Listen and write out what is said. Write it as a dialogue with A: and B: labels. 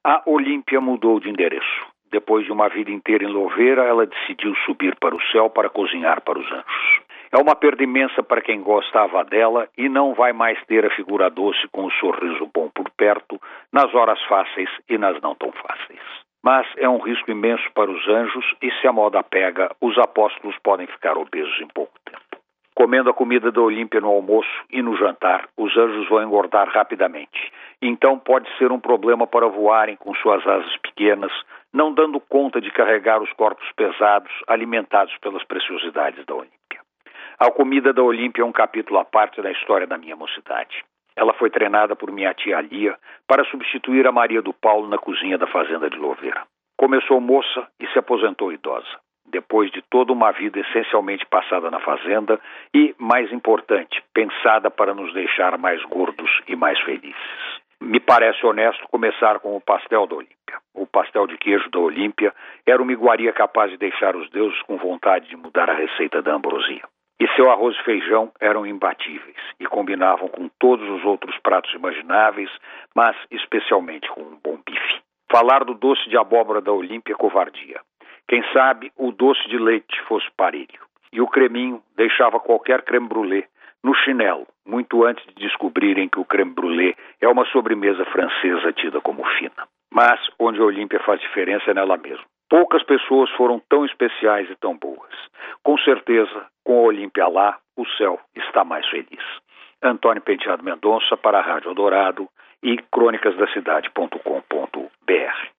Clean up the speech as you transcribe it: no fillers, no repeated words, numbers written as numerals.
A: A Olímpia mudou de endereço. Depois de uma vida inteira em Louveira, ela decidiu subir para o céu para cozinhar para os anjos. É uma perda imensa para quem gostava dela e não vai mais ter a figura doce com o sorriso bom por perto, nas horas fáceis e nas não tão fáceis. Mas é um risco imenso para os anjos e se a moda pega, os apóstolos podem ficar obesos em pouco tempo. Comendo a comida da Olímpia no almoço e no jantar, os anjos vão engordar rapidamente. Então pode ser um problema para voarem com suas asas pequenas, não dando conta de carregar os corpos pesados alimentados pelas preciosidades da Olímpia. A comida da Olímpia é um capítulo à parte da história da minha mocidade. Ela foi treinada por minha tia Lia para substituir a Maria do Paulo na cozinha da fazenda de Louveira. Começou moça e se aposentou idosa, depois de toda uma vida essencialmente passada na fazenda e, mais importante, pensada para nos deixar mais gordos e mais felizes. Me parece honesto começar com o pastel da Olímpia. O pastel de queijo da Olímpia era uma iguaria capaz de deixar os deuses com vontade de mudar a receita da ambrosia. E seu arroz e feijão eram imbatíveis e combinavam com todos os outros pratos imagináveis, mas especialmente com um bom bife. Falar do doce de abóbora da Olímpia é covardia. Quem sabe o doce de leite fosse parelho. E o creminho deixava qualquer creme brulee no chinelo, muito antes de descobrirem que o creme brulee é uma sobremesa francesa tida como fina. Mas onde a Olímpia faz diferença é nela mesma. Poucas pessoas foram tão especiais e tão boas. Com certeza, com a Olímpia lá, o céu está mais feliz. Antônio Penteado Mendonça para a Rádio Eldorado e crônicasdacidade.com.br.